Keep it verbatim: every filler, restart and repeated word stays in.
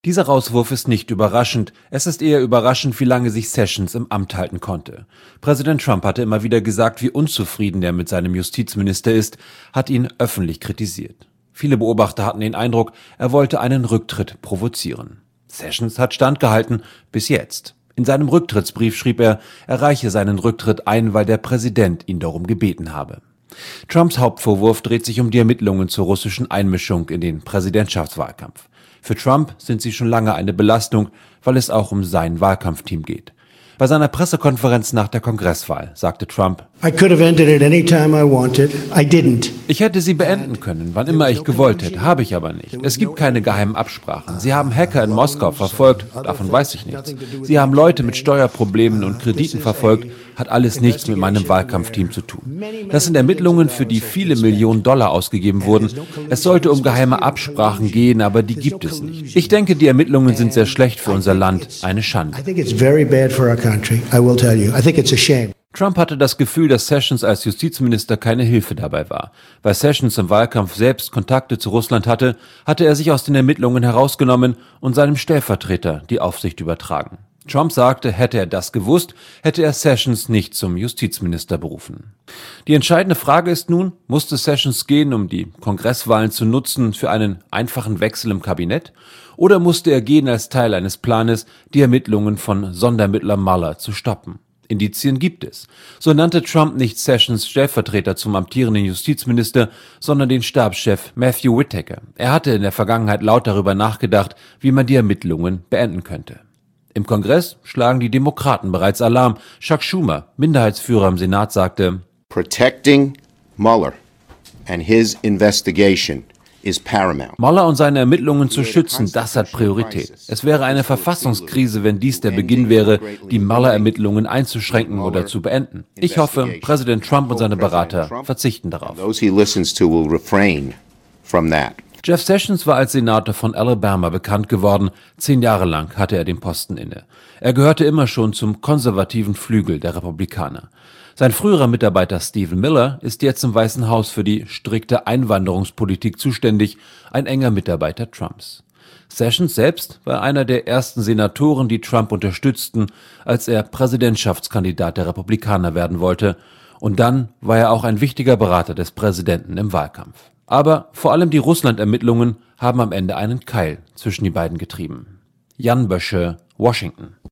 Dieser Rauswurf ist nicht überraschend. Es ist eher überraschend, wie lange sich Sessions im Amt halten konnte. Präsident Trump hatte immer wieder gesagt, wie unzufrieden er mit seinem Justizminister ist, hat ihn öffentlich kritisiert. Viele Beobachter hatten den Eindruck, er wollte einen Rücktritt provozieren. Sessions hat standgehalten, bis jetzt. In seinem Rücktrittsbrief schrieb er, er reiche seinen Rücktritt ein, weil der Präsident ihn darum gebeten habe. Trumps Hauptvorwurf dreht sich um die Ermittlungen zur russischen Einmischung in den Präsidentschaftswahlkampf. Für Trump sind sie schon lange eine Belastung, weil es auch um sein Wahlkampfteam geht. Bei seiner Pressekonferenz nach der Kongresswahl sagte Trump: I could have ended it any time I wanted. I didn't. Ich hätte sie beenden können, wann immer ich gewollt hätte, habe ich aber nicht. Es gibt keine geheimen Absprachen. Sie haben Hacker in Moskau verfolgt, davon weiß ich nichts. Sie haben Leute mit Steuerproblemen und Krediten verfolgt, hat alles nichts mit meinem Wahlkampfteam zu tun. Das sind Ermittlungen, für die viele Millionen Dollar ausgegeben wurden. Es sollte um geheime Absprachen gehen, aber die gibt es nicht. Ich denke, die Ermittlungen sind sehr schlecht für unser Land, eine Schande. I think it's very bad for our country. I will tell you. I think it's a shame. Trump hatte das Gefühl, dass Sessions als Justizminister keine Hilfe dabei war. Weil Sessions im Wahlkampf selbst Kontakte zu Russland hatte, hatte er sich aus den Ermittlungen herausgenommen und seinem Stellvertreter die Aufsicht übertragen. Trump sagte, hätte er das gewusst, hätte er Sessions nicht zum Justizminister berufen. Die entscheidende Frage ist nun, musste Sessions gehen, um die Kongresswahlen zu nutzen für einen einfachen Wechsel im Kabinett? Oder musste er gehen als Teil eines Planes, die Ermittlungen von Sonderermittler Mueller zu stoppen? Indizien gibt es. So nannte Trump nicht Sessions Stellvertreter zum amtierenden Justizminister, sondern den Stabschef Matthew Whitaker. Er hatte in der Vergangenheit laut darüber nachgedacht, wie man die Ermittlungen beenden könnte. Im Kongress schlagen die Demokraten bereits Alarm. Chuck Schumer, Minderheitsführer im Senat, sagte: Protecting Mueller and his investigation is paramount. Mueller und seine Ermittlungen zu schützen, das hat Priorität. Es wäre eine Verfassungskrise, wenn dies der Beginn wäre, die Mueller-Ermittlungen einzuschränken oder zu beenden. Ich hoffe, Präsident Trump und seine Berater verzichten darauf. Jeff Sessions war als Senator von Alabama bekannt geworden. Zehn Jahre lang hatte er den Posten inne. Er gehörte immer schon zum konservativen Flügel der Republikaner. Sein früherer Mitarbeiter Stephen Miller ist jetzt im Weißen Haus für die strikte Einwanderungspolitik zuständig, ein enger Mitarbeiter Trumps. Sessions selbst war einer der ersten Senatoren, die Trump unterstützten, als er Präsidentschaftskandidat der Republikaner werden wollte. Und dann war er auch ein wichtiger Berater des Präsidenten im Wahlkampf. Aber vor allem die Russland-Ermittlungen haben am Ende einen Keil zwischen die beiden getrieben. Jan Bösche, Washington.